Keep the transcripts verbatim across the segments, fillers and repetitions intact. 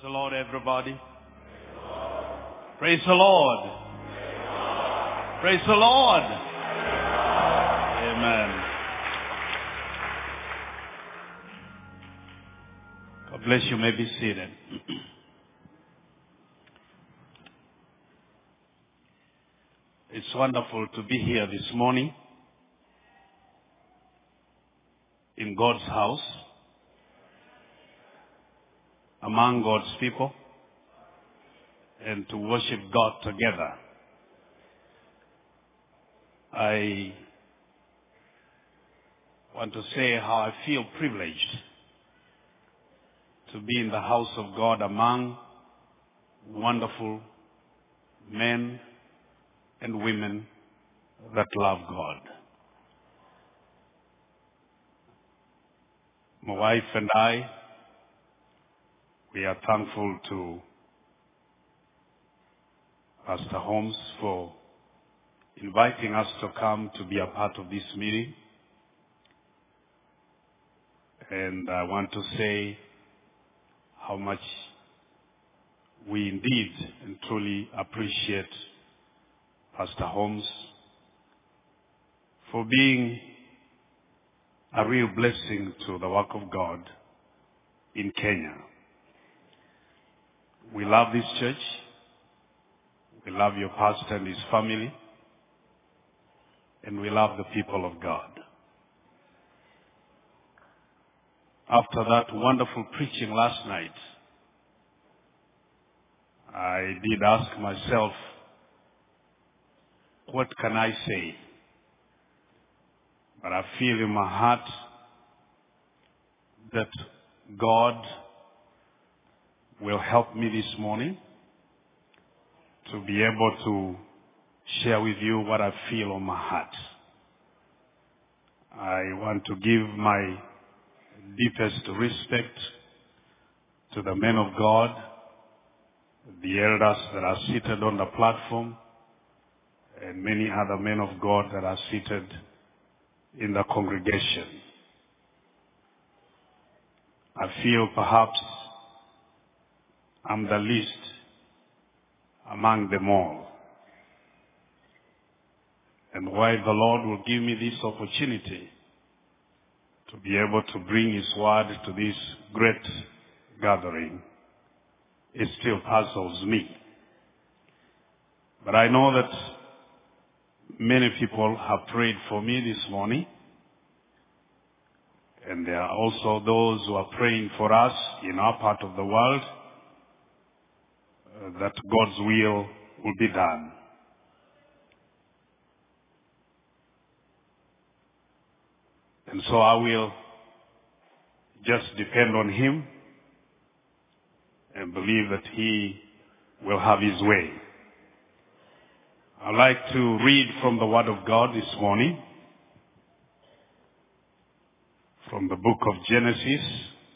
the Lord, everybody. Praise the Lord. Praise the Lord. Amen. God bless you. May be seated. It's wonderful to be here this morning in God's house, among God's people, and to worship God together. I want to say how I feel privileged to be in the house of God among wonderful men and women that love God. My wife and I, we are thankful to Pastor Holmes for inviting us to come to be a part of this meeting. And I want to say how much we indeed and truly appreciate Pastor Holmes for being a real blessing to the work of God in Kenya. We love this church. We love your pastor and his family. And we love the people of God. After that wonderful preaching last night, I did ask myself, what can I say? But I feel in my heart that God will help me this morning to be able to share with you what I feel on my heart. I want to give my deepest respect to the men of God, the elders that are seated on the platform, and many other men of God that are seated in the congregation. I feel perhaps I'm the least among them all. And while the Lord will give me this opportunity to be able to bring His word to this great gathering, it still puzzles me. But I know that many people have prayed for me this morning. And there are also those who are praying for us in our part of the world, uh, that God's will will be done. And so I will just depend on Him and believe that He will have His way. I'd like to read from the Word of God this morning, from the book of Genesis.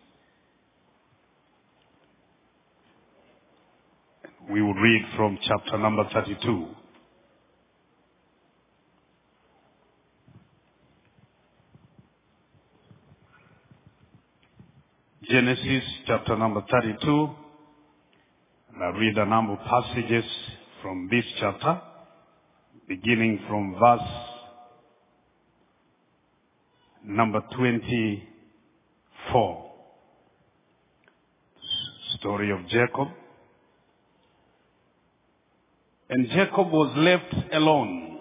We will read from chapter number thirty-two. Genesis chapter number thirty-two. And I read a number of passages from this chapter, beginning from verse number twenty-four. Story of Jacob. And Jacob was left alone,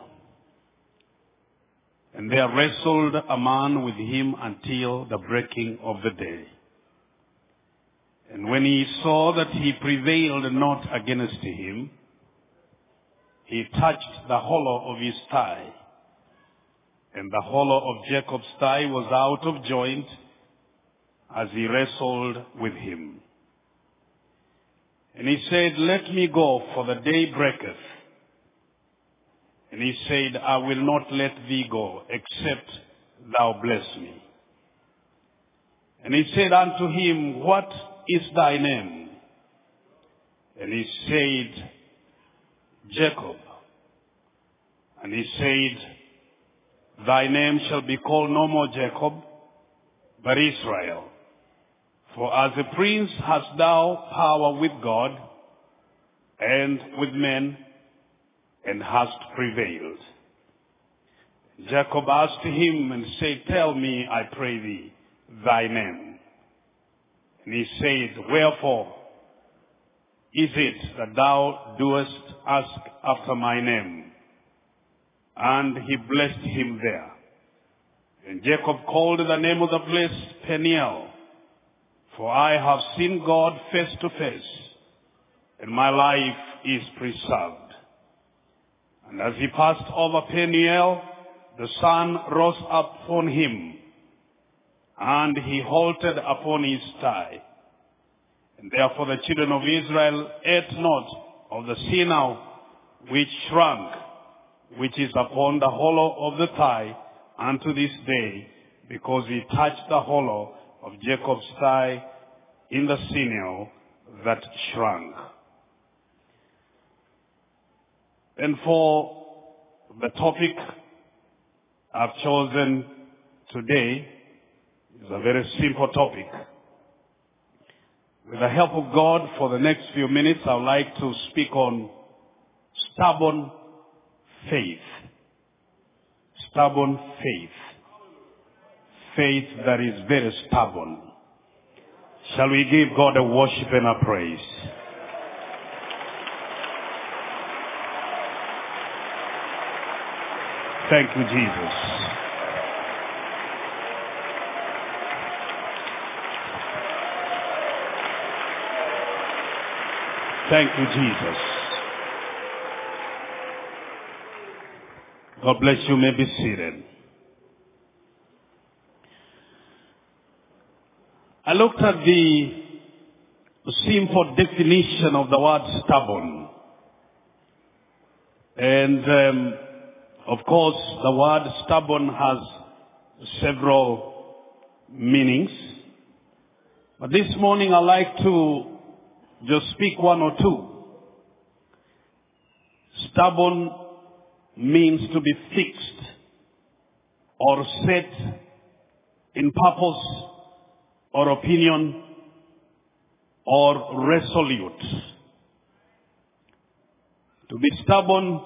and there wrestled a man with him until the breaking of the day. And when he saw that he prevailed not against him, he touched the hollow of his thigh. And the hollow of Jacob's thigh was out of joint as he wrestled with him. And he said, let me go, for the day breaketh. And he said, I will not let thee go, except thou bless me. And he said unto him, what is thy name? And he said, Jacob. And he said, thy name shall be called no more Jacob, but Israel. For as a prince hast thou power with God and with men, and hast prevailed. Jacob asked him and said, Tell me, I pray thee, thy name. And he said, Wherefore is it that thou doest ask after my name? And he blessed him there. And Jacob called the name of the place Peniel, for I have seen God face to face, and my life is preserved. And as he passed over Peniel, the sun rose up upon him, and he halted upon his thigh. And therefore the children of Israel ate not of the sinew which shrunk, which is upon the hollow of the thigh, unto this day, because he touched the hollow of Jacob's thigh in the sinew that shrunk. And for the topic I've chosen today is a very simple topic. With the help of God, for the next few minutes, I would like to speak on stubborn faith. Stubborn faith. Faith that is very stubborn. Shall we give God a worship and a praise? Thank you, Jesus. Thank you, Jesus. God bless you. You may be seated. I looked at the simple definition of the word stubborn. And um, of course, the word stubborn has several meanings. But this morning I'd like to just speak one or two. Stubborn means to be fixed or set in purpose or opinion or resolute. To be stubborn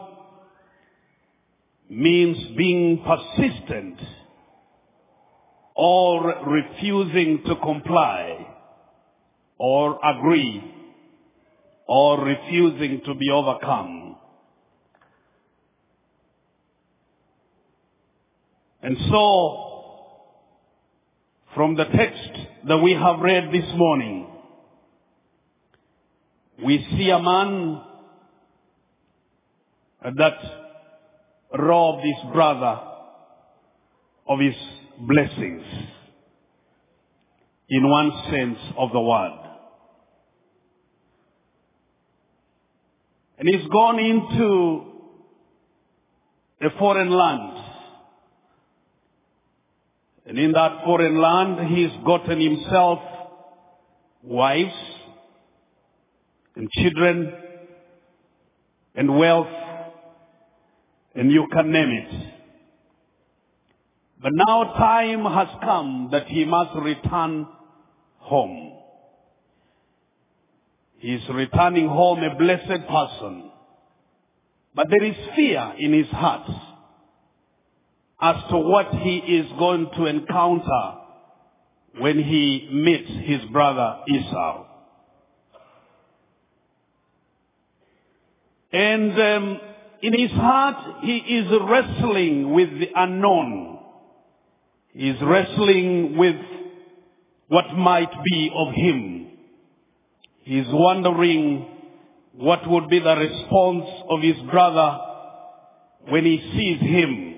means being persistent or refusing to comply or agree or refusing to be overcome. And so, from the text that we have read this morning, we see a man that robbed his brother of his blessings, in one sense of the word. And he's gone into a foreign land. And in that foreign land, he's gotten himself wives and children and wealth, and you can name it. But now time has come that he must return home. He is returning home a blessed person. But there is fear in his heart as to what he is going to encounter when he meets his brother Esau. And um, in his heart, he is wrestling with the unknown. He is wrestling with what might be of him. He is wondering what would be the response of his brother when he sees him.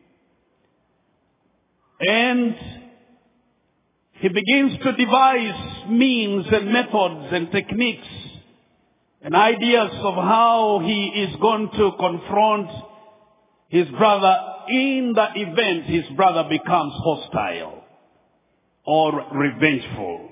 And he begins to devise means and methods and techniques and ideas of how he is going to confront his brother in the event his brother becomes hostile or revengeful.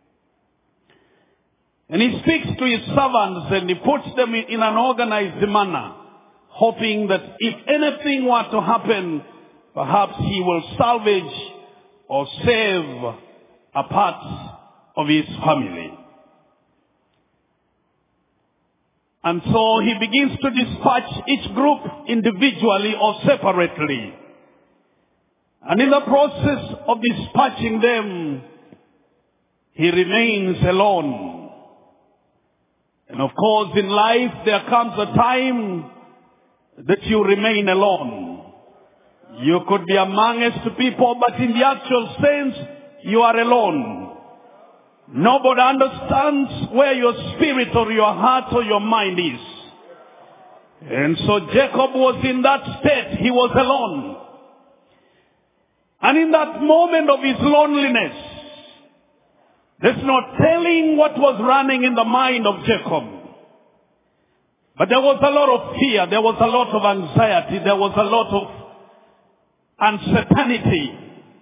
And he speaks to his servants and he puts them in an organized manner, hoping that if anything were to happen, perhaps he will salvage or save a part of his family. And so he begins to dispatch each group individually or separately. And in the process of dispatching them, he remains alone. And of course, in life, there comes a time that you remain alone. You could be amongst people, but in the actual sense, you are alone. Nobody understands where your spirit or your heart or your mind is. And so Jacob was in that state. He was alone. And in that moment of his loneliness, there's no telling what was running in the mind of Jacob. But there was a lot of fear. There was a lot of anxiety. There was a lot of uncertainty.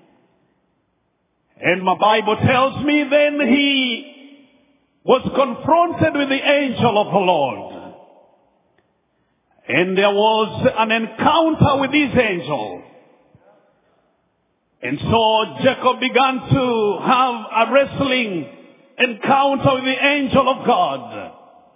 And my Bible tells me then he was confronted with the angel of the Lord. And there was an encounter with this angel. And so Jacob began to have a wrestling encounter with the angel of God.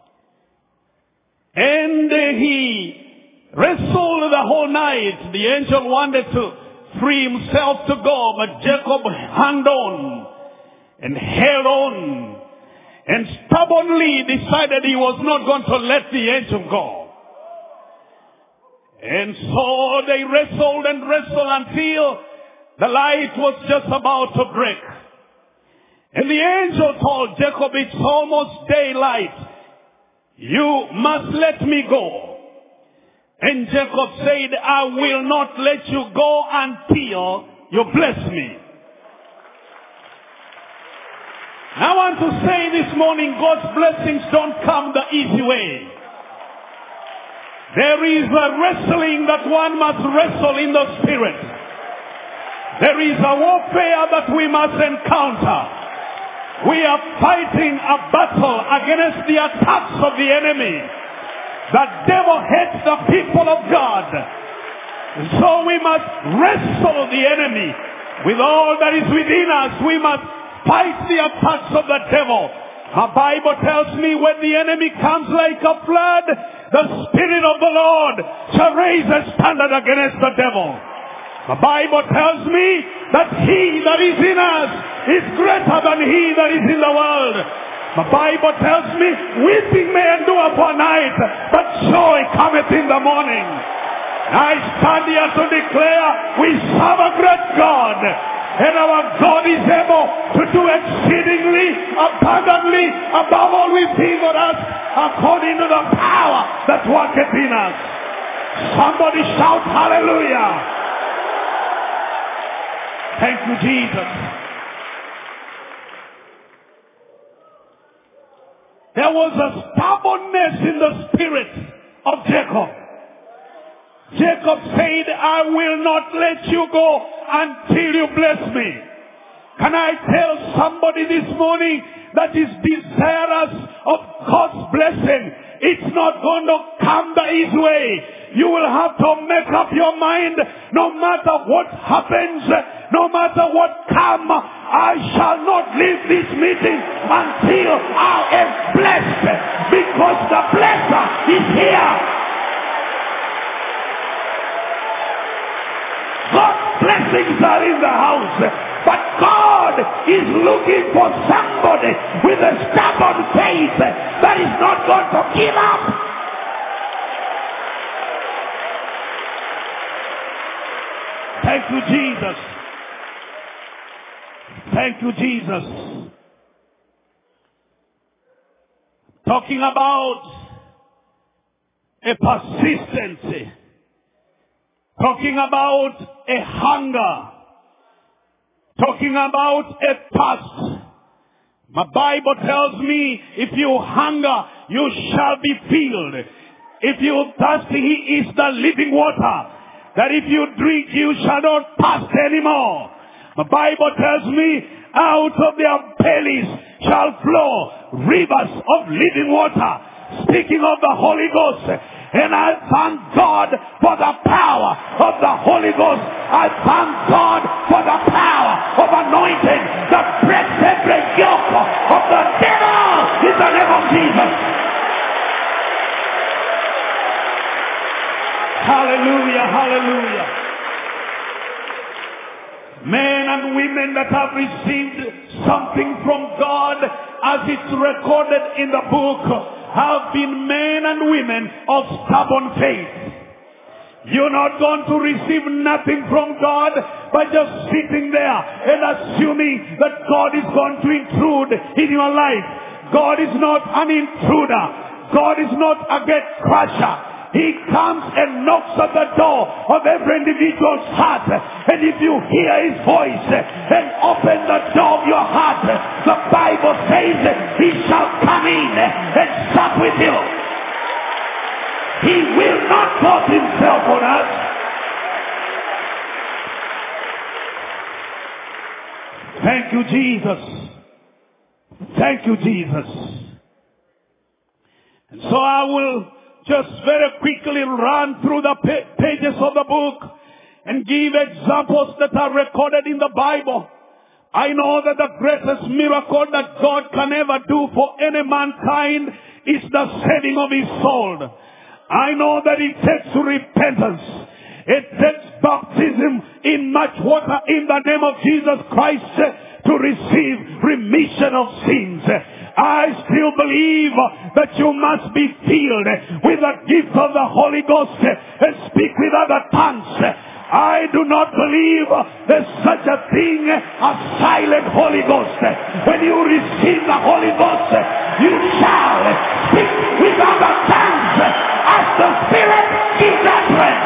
And he wrestled the whole night. The angel wanted to free himself to go, but Jacob hung on and held on and stubbornly decided he was not going to let the angel go. And so they wrestled and wrestled until the light was just about to break. And the angel told Jacob, it's almost daylight. You must let me go. And Jacob said, I will not let you go until you bless me. I want to say this morning, God's blessings don't come the easy way. There is a wrestling that one must wrestle in the spirit. There is a warfare that we must encounter. We are fighting a battle against the attacks of the enemy. The devil hates the people of God. So we must wrestle the enemy. With all that is within us, we must fight the attacks of the devil. The Bible tells me when the enemy comes like a flood, the Spirit of the Lord shall raise a standard against the devil. The Bible tells me that he that is in us is greater than he that is in the world. The Bible tells me, weeping may endure for a night, but joy cometh in the morning. I stand here to declare, we serve a great God, and our God is able to do exceedingly, abundantly, above all we think of us, according to the power that worketh in us. Somebody shout hallelujah. Thank you, Jesus. There was a stubbornness in the spirit of Jacob. Jacob said, I will not let you go until you bless me. Can I tell somebody this morning that is desirous of God's blessing? It's not going to come the easy way. You will have to make up your mind, no matter what happens, no matter what comes, I shall not leave this meeting until I am blessed, because the blesser is here. God's blessings are in the house, but God is looking for somebody with a stubborn faith that is not going to give up. Thank you, Jesus. Thank you, Jesus. Talking about a persistency. Talking about a hunger. Talking about a thirst. My Bible tells me, if you hunger, you shall be filled. If you thirst, he is the living water. That if you drink, you shall not thirst anymore. The Bible tells me, out of their bellies shall flow rivers of living water. Speaking of the Holy Ghost. And I thank God for the power of the Holy Ghost. I thank God for the power of anointing that breaks every yoke of the devil in the name of Jesus. Hallelujah, hallelujah. Men and women that have received something from God as it's recorded in the book have been men and women of stubborn faith. You're not going to receive nothing from God by just sitting there and assuming that God is going to intrude in your life. God is not an intruder. God is not a gate crusher. He comes and knocks at the door of every individual's heart. And if you hear his voice and open the door of your heart, the Bible says he shall come in and sup with you. He will not force himself on us. Thank you, Jesus. Thank you, Jesus. And so I will just very quickly run through the pages of the book and give examples that are recorded in the Bible. I know that the greatest miracle that God can ever do for any mankind is the saving of his soul. I know that it takes repentance. It takes baptism in much water in the name of Jesus Christ to receive remission of sins. I still believe that you must be filled with the gift of the Holy Ghost and speak with other tongues. I do not believe there's such a thing as silent Holy Ghost. When you receive the Holy Ghost, you shall speak with other tongues as the Spirit gives utterance.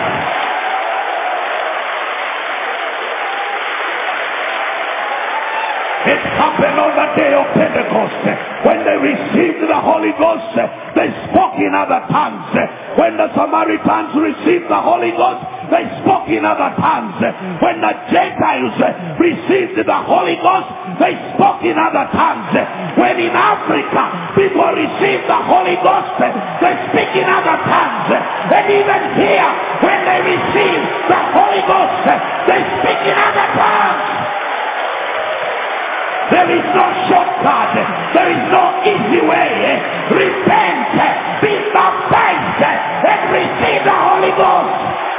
It happened on the day of Pentecost. When they received the Holy Ghost, they spoke in other tongues. When the Samaritans received the Holy Ghost, they spoke in other tongues. When the Gentiles received the Holy Ghost, they spoke in other tongues. When in Africa people received the Holy Ghost, they speak in other tongues. And even here, when they receive the Holy Ghost, they speak in other tongues. There is no shortcut. There is no easy way. Repent, be baptized, and receive the Holy Ghost.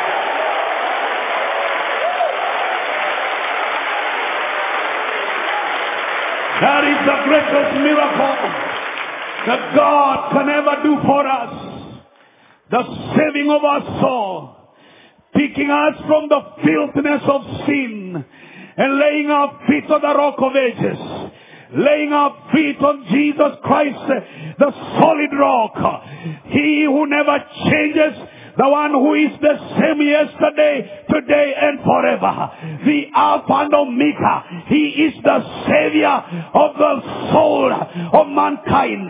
That is the greatest miracle that God can ever do for us. The saving of our soul. Picking us from the filthiness of sin. And laying our feet on the rock of ages. Laying our feet on Jesus Christ, the solid rock. He who never changes. The one who is the same yesterday, today, and forever. The Alpha and Omega. He is the Savior of the soul of mankind.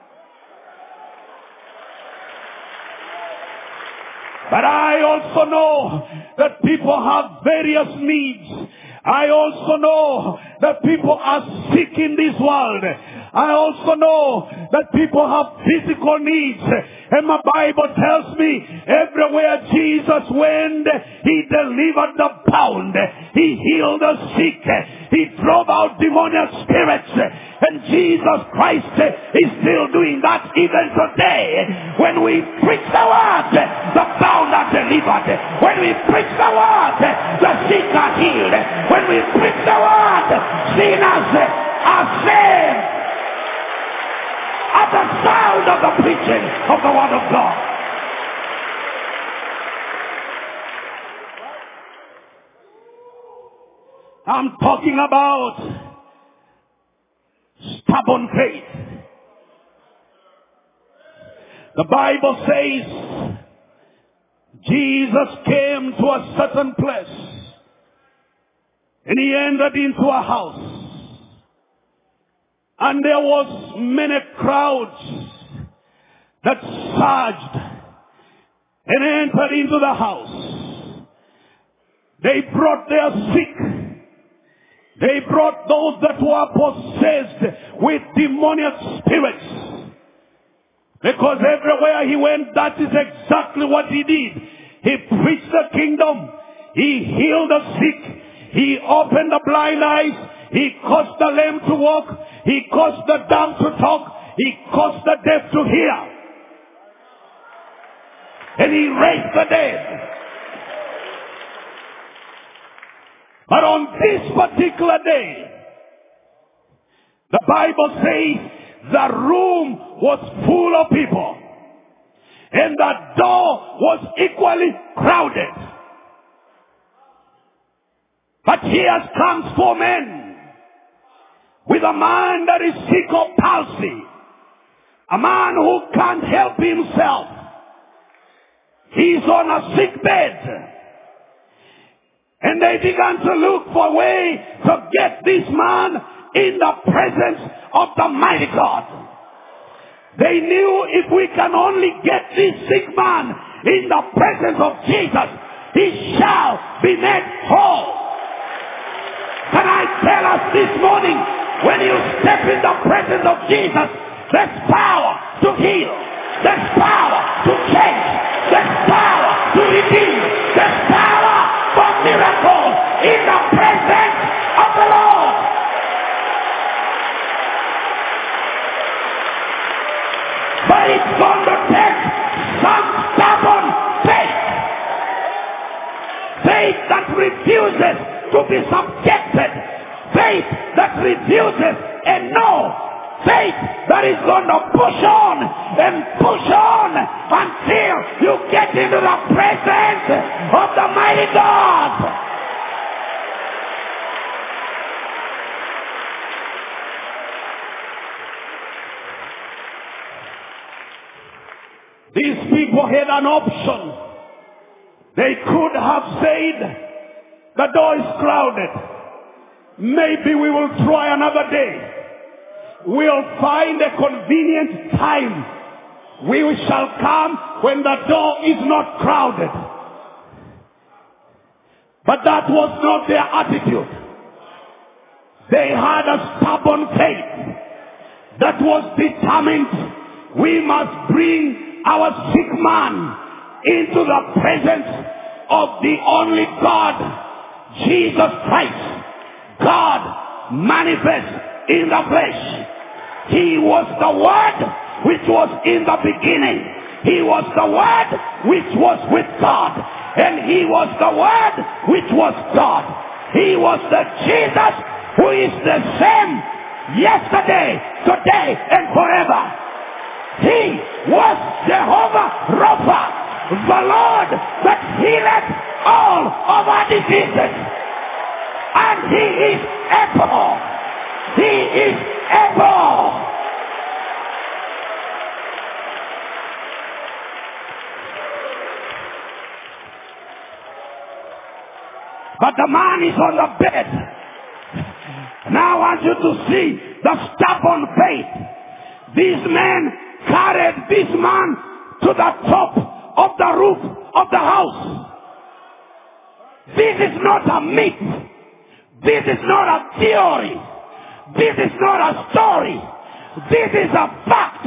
But I also know that people have various needs. I also know that people are sick in this world. I also know that people have physical needs. And my Bible tells me everywhere Jesus went, he delivered the bound. He healed the sick. He drove out demonic spirits. And Jesus Christ is still doing that even today. When we preach the word, the bound are delivered. When we preach the word, the sick are healed. When we preach the word, sinners are saved. At the sound of the preaching of the word of God. I'm talking about stubborn faith. The Bible says Jesus came to a certain place and he entered into a house. And there was many crowds that surged and entered into the house. They brought their sick. They brought those that were possessed with demonic spirits. Because everywhere he went, that is exactly what he did. He preached the kingdom. He healed the sick. He opened the blind eyes. He caused the lame to walk. He caused the dumb to talk. He caused the deaf to hear. And he raised the dead. But on this particular day, the Bible says the room was full of people. And the door was equally crowded. But here comes four men with a man that is sick of palsy. A man who can't help himself. He's on a sick bed. And they began to look for a way to get this man in the presence of the mighty God. They knew if we can only get this sick man in the presence of Jesus, he shall be made whole. Can I tell us this morning, when you step in the presence of Jesus, there's power to heal, there's power to change, there's power to redeem, there's power for miracles in the presence of the Lord. But it's going to take some stubborn faith. Faith that refuses to be subjected. Faith that refuses and no. Faith that is going to push on and push on until you get into the presence of the mighty God. These people had an option. They could have said, the door is crowded. Maybe we will try another day. We'll find a convenient time. We shall come when the door is not crowded. But that was not their attitude. They had a stubborn faith that was determined. We must bring our sick man into the presence of the only God, Jesus Christ. God manifest in the flesh. He was the Word which was in the beginning. He was the Word which was with God. And He was the Word which was God. He was the Jesus who is the same yesterday, today, and forever. He was Jehovah Rapha, the Lord that healeth all of our diseases. And He is able. He is able. But the man is on the bed. Now I want you to see the stubborn faith. These men carried this man to the top of the roof of the house. This is not a myth. This is not a theory. This is not a story. This is a fact.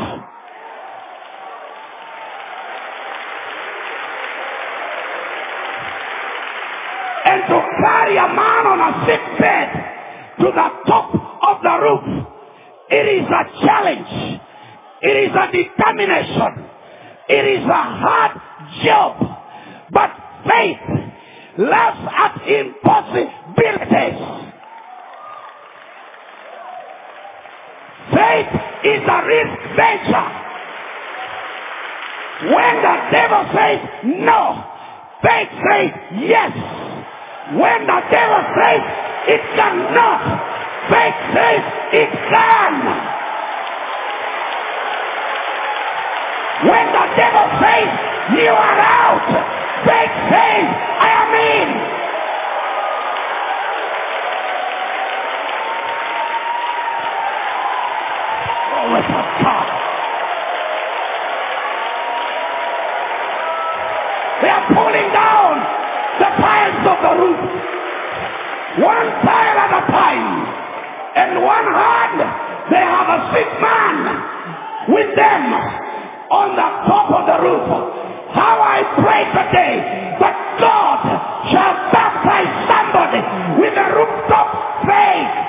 And to carry a man on a sick bed to the top of the roof, it is a challenge. It is a determination. It is a hard job. But faith laughs at impossibilities. Faith is a risk venture. When the devil says no, faith says yes. When the devil says it cannot, faith says it can. When the devil says you are out, faith says I am in. Glory to God. They are pulling down the piles of the roof, one pile at a time. In one hand, they have a sick man with them on the top of the roof. How I pray today that God shall baptize somebody with the faith.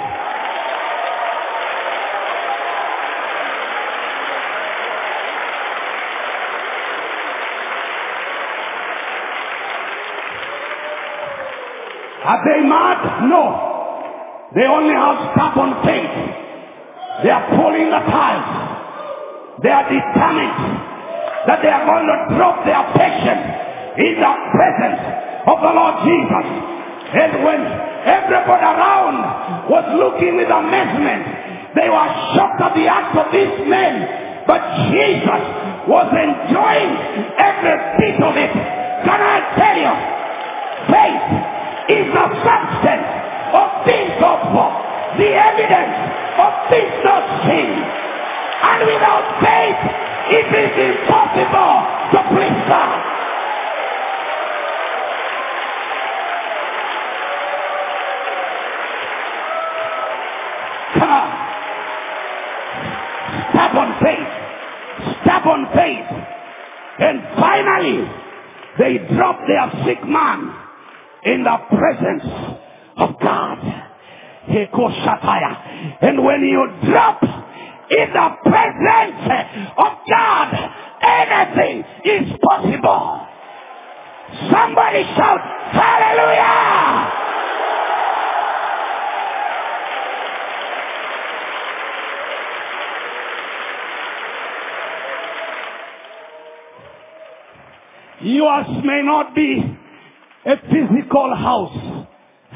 Are they mad? No. They only have stubborn faith. They are pulling the ties. They are determined that they are going to drop their patience in the presence of the Lord Jesus. And when everybody around was looking with amazement, they were shocked at the acts of these men. But Jesus was enjoying every bit of it. Can I tell you? Faith is the substance of things hoped for, the evidence of things not seen. And without faith, it is impossible to please God. Come on. Stubborn faith. Stubborn faith. And finally, they drop their sick man in the presence of God. And when you drop in the presence of God, anything is possible. Somebody shout, hallelujah! Yours may not be a physical house,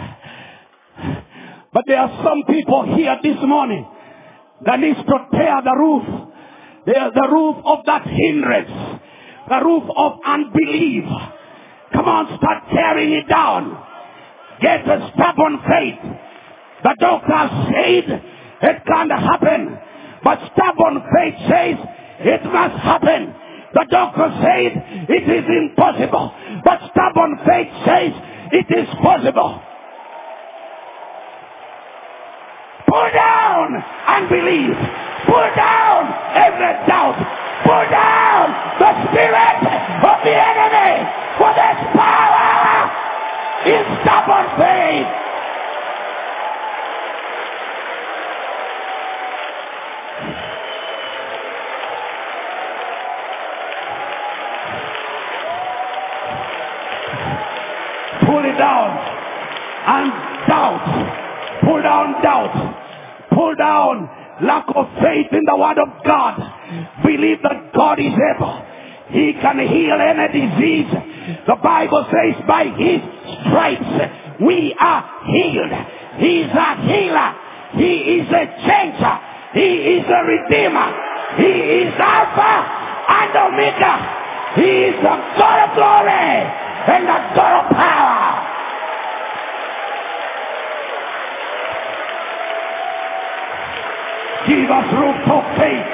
but there are some people here this morning that needs to tear the roof, the, the roof of that hindrance, the roof of unbelief. Come on, start tearing it down. Get a stubborn faith. The doctor said it can't happen, but stubborn faith says it must happen. The doctor said it is impossible, but stubborn faith says it is possible. Pull down unbelief. Pull down every doubt. Pull down the spirit of the enemy. For there's power in stubborn faith. Pull it down and doubt. Pull down doubt. Pull down lack of faith in the word of God. Believe that God is able. He can heal any disease. The Bible says by his stripes we are healed. He is a healer. He is a changer. He is a redeemer. He is Alpha and Omega. He is the God of glory and the God of power. Give us room for faith.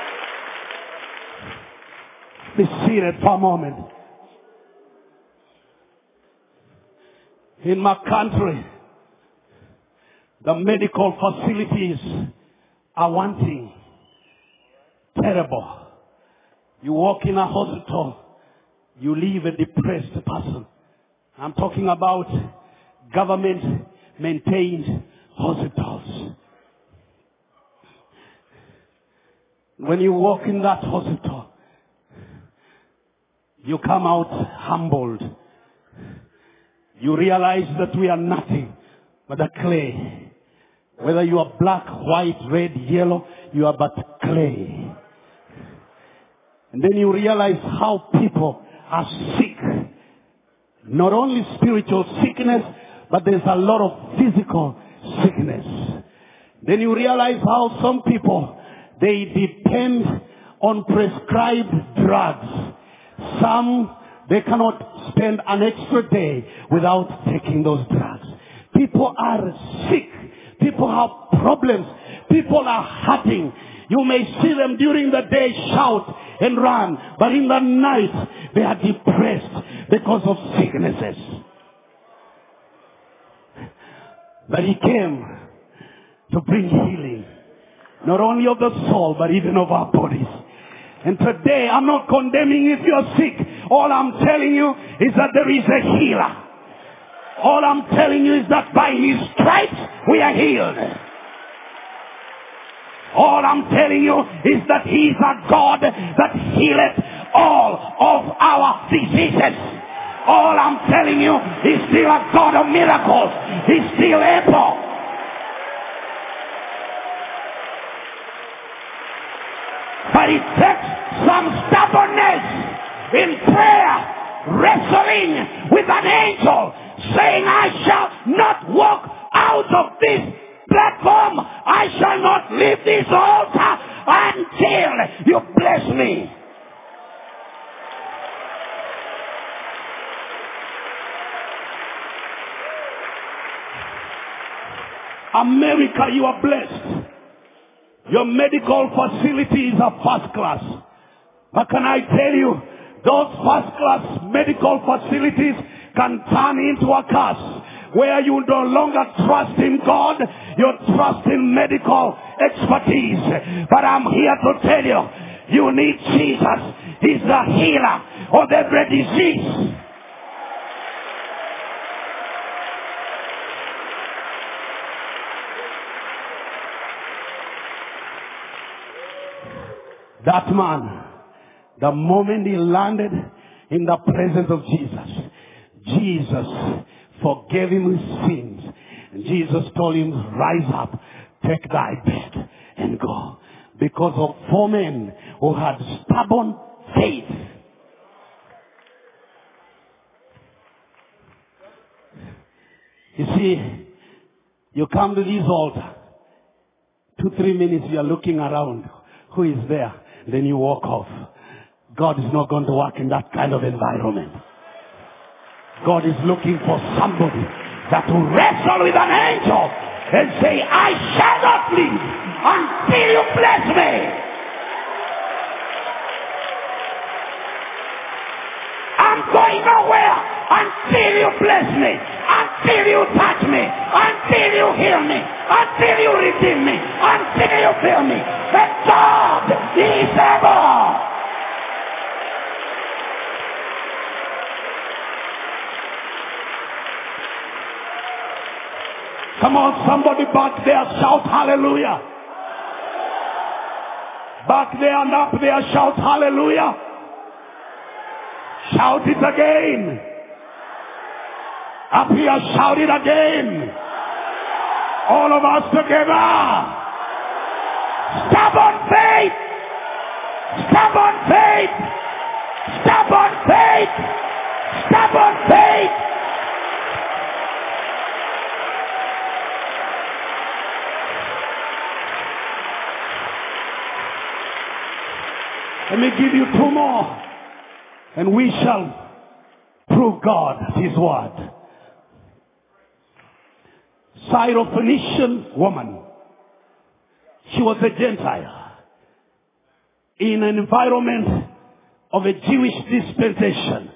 Be seated for a moment. In my country, the medical facilities are wanting. Terrible. You walk in a hospital, you leave a depressed person. I'm talking about government maintained hospitals. When you walk in that hospital, you come out humbled. You realize that we are nothing but a clay. Whether you are black, white, red, yellow, you are but clay. And then you realize how people are sick. Not only spiritual sickness, but there's a lot of physical sickness. Then you realize how some people, they depend on prescribed drugs. Some, they cannot spend an extra day without taking those drugs. People are sick. People have problems. People are hurting. You may see them during the day shout and run, but in the night they are depressed because of sicknesses. But he came to bring healing, not only of the soul, but even of our bodies. And today, I'm not condemning if you're sick. All I'm telling you is that there is a healer. All I'm telling you is that by his stripes we are healed. All I'm telling you is that he is a God that healeth all of our diseases. All I'm telling you is still a God of miracles. He's still able. But it takes some stubbornness in prayer, wrestling with an angel, saying, I shall not walk out of this platform. I shall not leave this altar until you bless me. America, you are blessed. Your medical facilities are first class. But can I tell you, those first class medical facilities can turn into a curse, where you no longer trust in God, you trust in medical expertise. But I'm here to tell you, you need Jesus. He's the healer of every disease. That man, the moment he landed in the presence of Jesus, Jesus forgave him his sins. And Jesus told him, rise up, take thy bed and go. Because of four men who had stubborn faith. You see, you come to this altar, two, three minutes you are looking around. Who is there? Then you walk off. God is not going to work in that kind of environment. God is looking for somebody that will wrestle with an angel and say, I shall not leave until you bless me. I'm going nowhere until you bless me, until you touch me, until you heal me, until you redeem me, until you fill me. That God is able. Come on, somebody back there, shout hallelujah. Back there and up there, shout hallelujah. Shout it again. Up here, shout it again. All of us together. Stubborn faith. Stubborn faith. Stubborn faith. Stubborn faith. Let me give you two more, and we shall prove God at his word. Syrophoenician woman. She was a Gentile in an environment of a Jewish dispensation.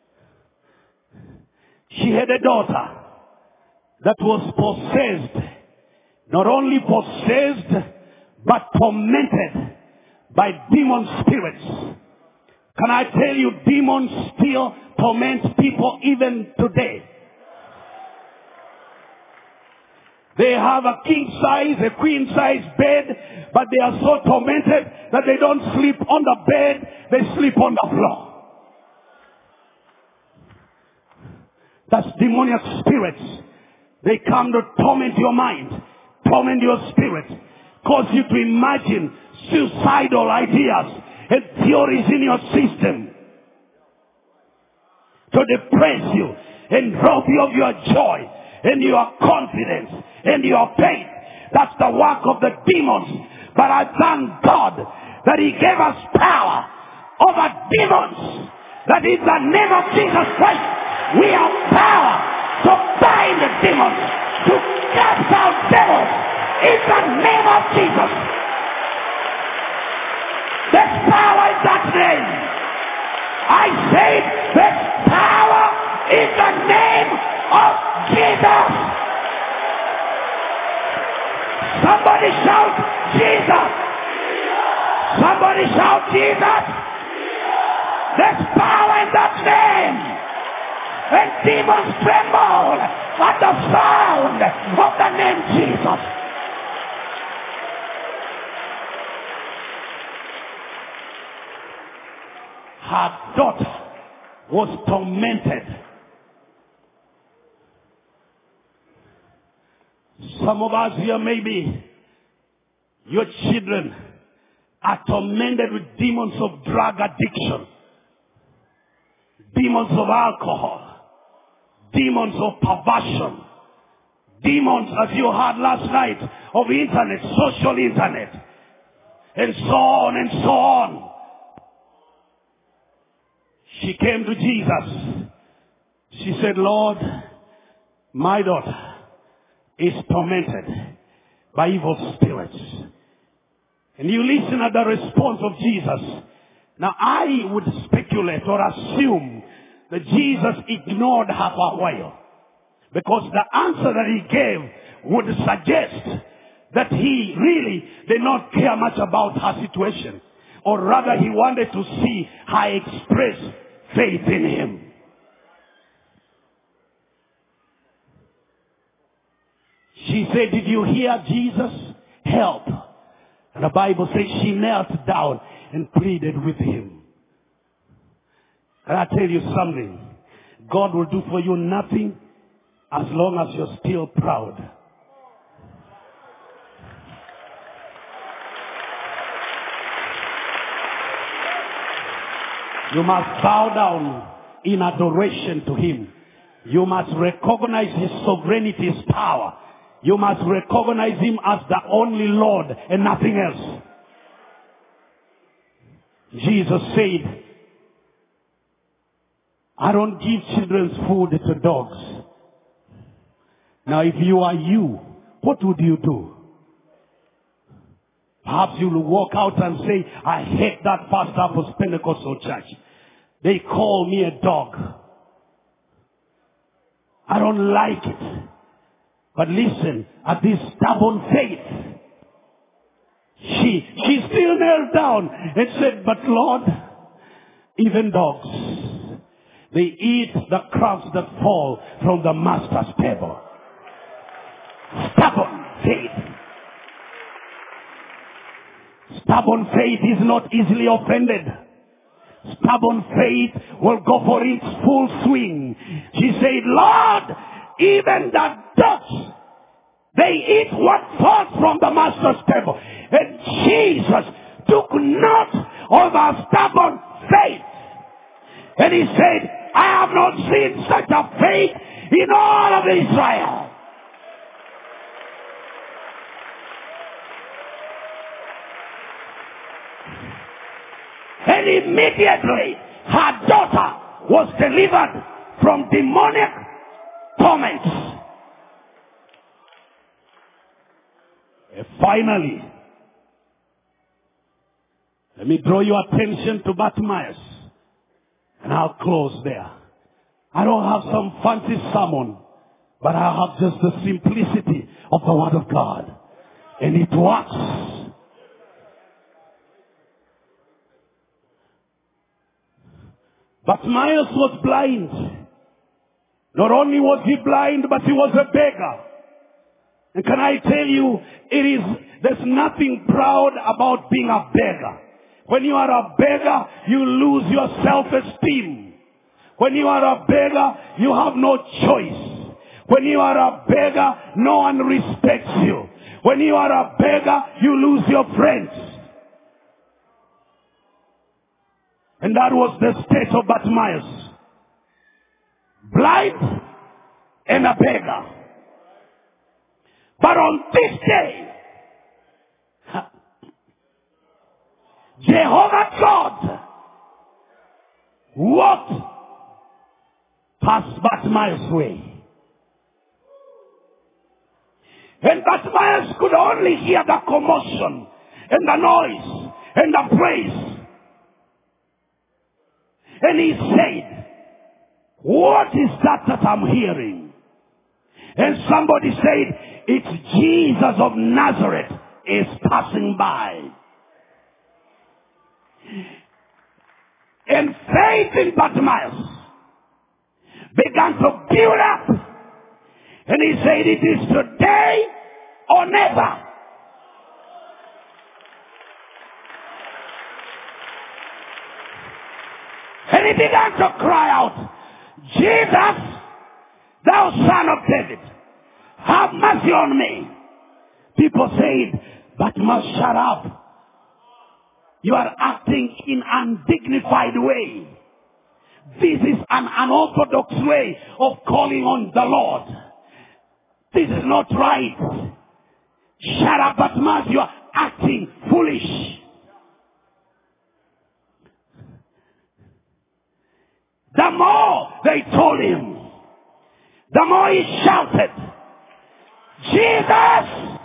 She had a daughter that was possessed, not only possessed, but tormented by demon spirits. Can I tell you, demons still torment people even today. They have a king size, a queen size bed, but they are so tormented that they don't sleep on the bed, they sleep on the floor. That's demoniac spirits. They come to torment your mind, torment your spirit, cause you to imagine suicidal ideas and theories in your system, to depress you and rob you of your joy and your confidence and your faith. That's the work of the demons. But I thank God that he gave us power over demons, that in the name of Jesus Christ we have power to bind the demons, to cast out devils in the name of Jesus. There's power in that name. I say there's power in the name of Jesus. Somebody shout Jesus. Somebody shout Jesus. There's power in that name. And demons trembled at the sound of the name Jesus. Her daughter was tormented. Some of us here, maybe your children are tormented with demons of drug addiction, demons of alcohol, demons of perversion, demons, as you heard last night, of internet, social internet, and so on and so on. She came to Jesus. She said, Lord, my daughter is tormented by evil spirits. And you listen at the response of Jesus. Now I would speculate or assume that Jesus ignored her for a while, because the answer that he gave would suggest that he really did not care much about her situation, or rather he wanted to see her express faith in him. She said, did you hear Jesus? Help. And the Bible says she knelt down and pleaded with him. And I tell you something, God will do for you nothing as long as you're still proud. You must bow down in adoration to him. You must recognize his sovereignty, his power. You must recognize him as the only Lord and nothing else. Jesus said, I don't give children's food to dogs. Now if you are you, what would you do? Perhaps you will walk out and say, I hate that First Apostolic Pentecostal church. They call me a dog. I don't like it. But listen, at this stubborn faith, she, she still knelt down and said, but Lord, even dogs, they eat the crumbs that fall from the master's table. Stubborn faith. Stubborn faith is not easily offended. Stubborn faith will go for its full swing. She said, Lord, even the dogs, they eat what falls from the master's table. And Jesus took note of our stubborn faith. And he said, I have not seen such a faith in all of Israel. And immediately her daughter was delivered from demonic torments. And finally, let me draw your attention to Bartimaeus. And I'll close there. I don't have some fancy sermon, but I have just the simplicity of the Word of God. And it works. Bartimaeus was blind. Not only was he blind, but he was a beggar. And can I tell you, it is, there's nothing proud about being a beggar. When you are a beggar, you lose your self-esteem. When you are a beggar, you have no choice. When you are a beggar, no one respects you. When you are a beggar, you lose your friends. And that was the state of Bartimaeus. Blind and a beggar. But on this day, Jehovah God walked past Bartimaeus' way. And Bartimaeus could only hear the commotion and the noise and the praise. And he said, what is that that I'm hearing? And somebody said, it's Jesus of Nazareth is passing by. And faith in Bartimaeus began to build up. And he said, it is today or never. And he began to cry out, Jesus, thou son of David, have mercy on me. People said, but must shut up. You are acting in an undignified way. This is an unorthodox way of calling on the Lord. This is not right. Shut up, Bartimaeus, you are acting foolish. The more they told him, the more he shouted, Jesus!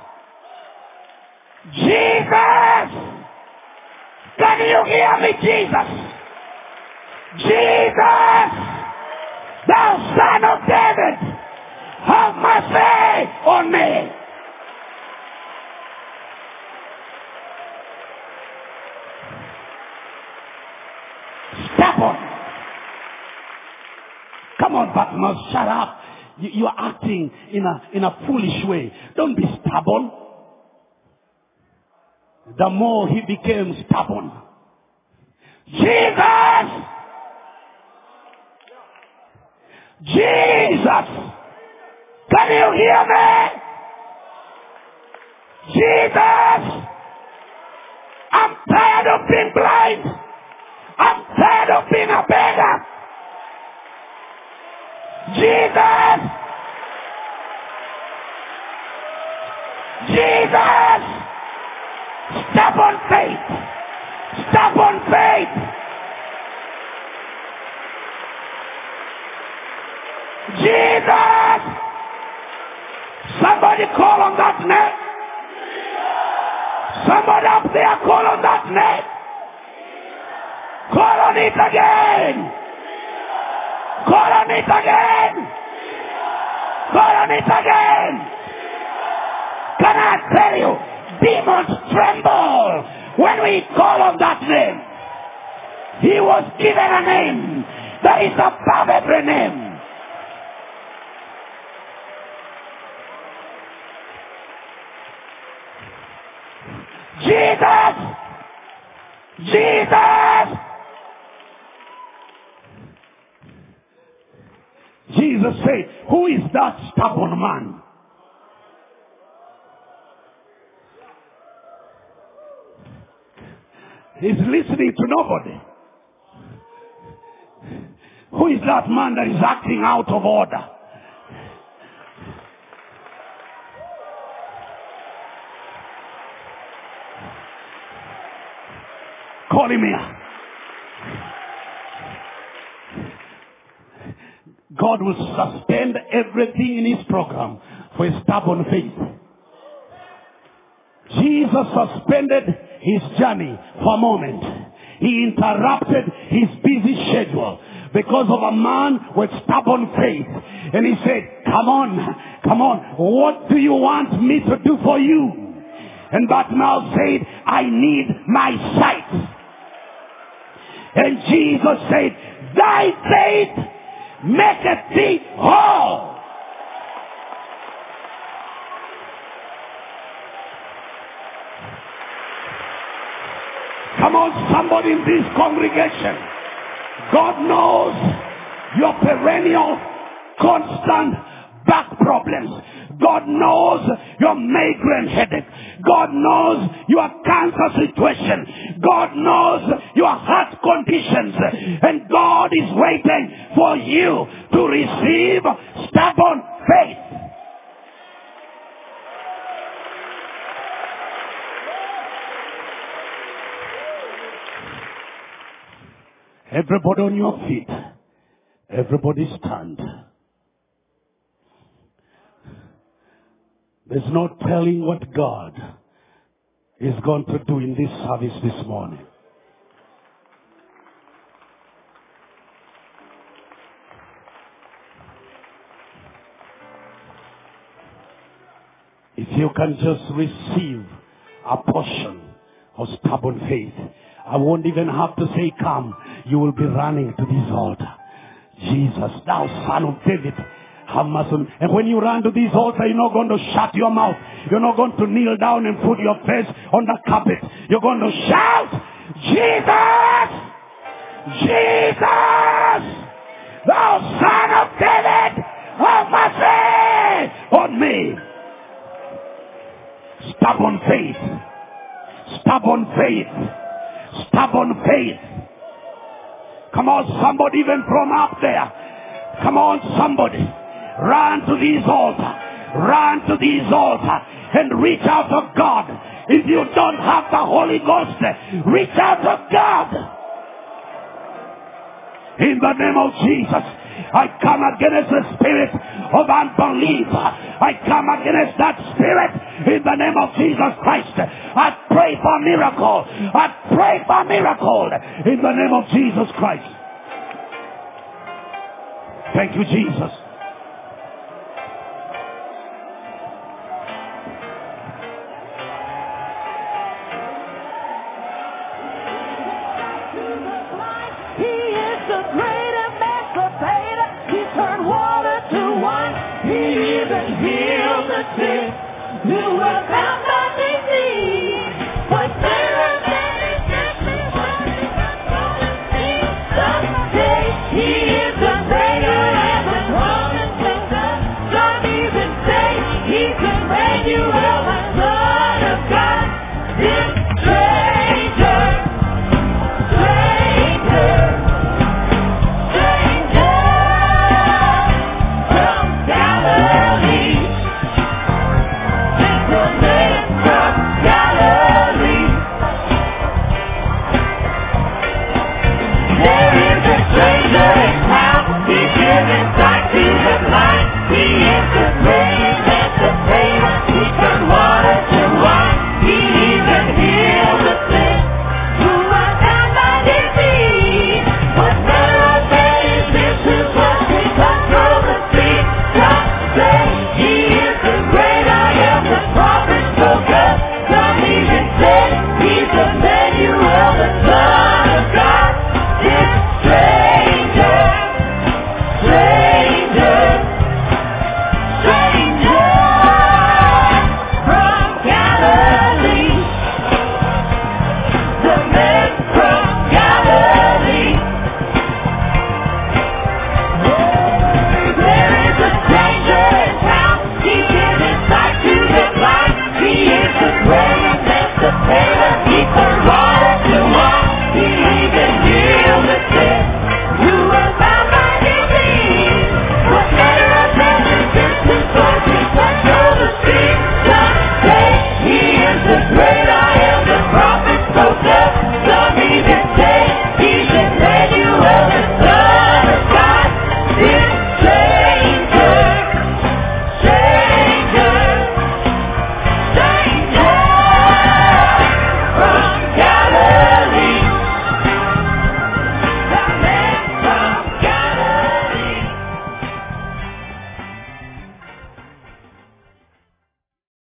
Jesus! Can you hear me, Jesus? Jesus! Thou son of David! Have mercy on me! Stubborn. Come on, Bartimaeus, shut up. You, you are acting in a, in a foolish way. Don't be stubborn. The more he became stubborn. Jesus! Jesus! Can you hear me? Jesus! I'm tired of being blind. I'm tired of being a beggar. Jesus! Jesus! Stubborn faith! Stubborn faith! Jesus! Somebody call on that name. Somebody up there call on that name. Call on it again. Call on it again. Call on it again. Can I tell you, demons tremble when we call on that name. He was given a name that is above every name. Jesus! Jesus! Jesus said, who is that stubborn man? He's listening to nobody. Who is that man that is acting out of order? Call him here. God will suspend everything in his program for a stubborn faith. Jesus suspended his journey for a moment. He interrupted his busy schedule because of a man with stubborn faith. And he said, come on, come on, what do you want me to do for you? And Bartimaeus said, I need my sight. And Jesus said, thy faith maketh thee whole. Come on, somebody in this congregation. God knows your perennial, constant back problems. God knows your migraine headache. God knows your cancer situation. God knows your heart conditions. And God is waiting for you to receive stubborn faith. Everybody on your feet. Everybody stand. There's no telling what God is going to do in this service this morning. If you can just receive a portion of stubborn faith, I won't even have to say come. You will be running to this altar. Jesus, thou son of David, have mercy. And when you run to this altar, you're not going to shut your mouth. You're not going to kneel down and put your face on the carpet. You're going to shout, Jesus! Jesus! Thou son of David, have mercy on me. Stubborn faith. Stubborn faith. Stubborn faith. Come on, somebody, even from up there. Come on, somebody. Run to this altar. Run to this altar and reach out to God. If you don't have the Holy Ghost, reach out to God. In the name of Jesus, I come against the spirit of unbelief. I come against that spirit in the name of Jesus Christ. I pray for miracle. I pray for miracle in the name of Jesus Christ. Thank you, Jesus. He is the great emancipator. He turned water to wine. He even healed the sick who were bound by disease. But there that is nothing but someday he is the greater and the promise of God. Some even say he's Emmanuel, the Son of God. This stranger, stranger, stranger from Galilee. This was man from Galilee. There is a stranger in town. He's giving sight to the blind. He is the great